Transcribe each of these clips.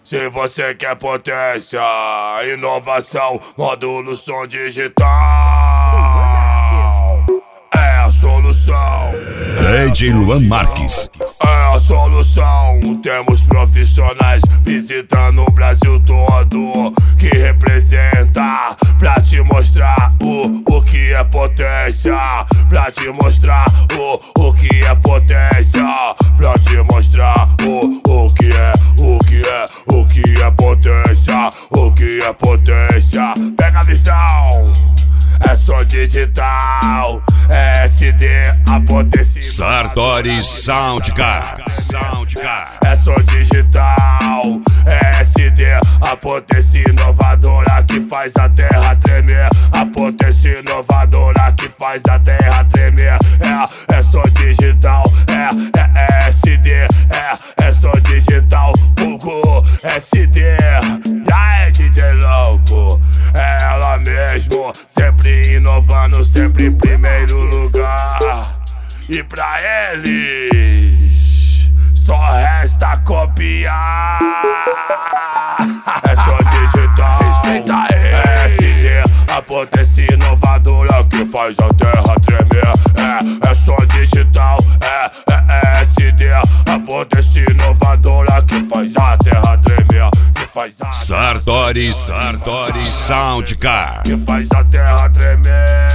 Se você quer potência, inovação, módulo som digital é a solução. DJ Luan Marques É a solução. Temos profissionais visitando o Brasil todo, que representa pra te mostrar o que é potência, pra te mostrar o que é potência, pra te mostrar o que é potência, o que é potência. Pega a visão, é som digital, é SD, a potência. Sartori Soundcar. É som digital, é SD, a potência inovadora que faz a terra tremer. A potência inovadora que faz a terra tremer. É som digital, é SD, é som digital, vulgo SD. E aí, DJ louco, é ela mesmo, sempre inovando, sempre em primeiro lugar. E pra eles só resta copiar. É som digital, respeita ele. É SD, a potência inovadora que faz a terra tremer. É som digital, é SD, a potência inovadora que faz a terra tremer, que faz a Sartori Soundcar. que faz a terra tremer.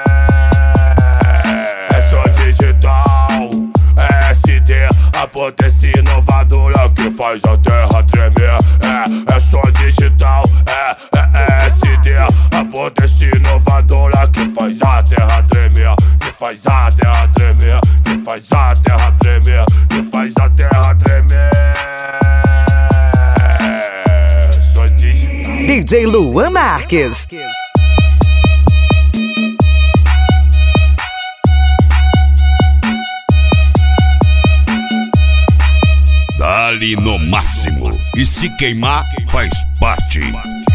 É som digital, é SD, a potência inovadora que faz a terra tremer. É som digital, é SD, a potência inovadora que faz a terra tremer, que faz a terra tremer, que faz a terra tremer, que faz a terra tremer. Som digital. DJ Luan Marques. Dali no máximo. E se queimar, faz parte.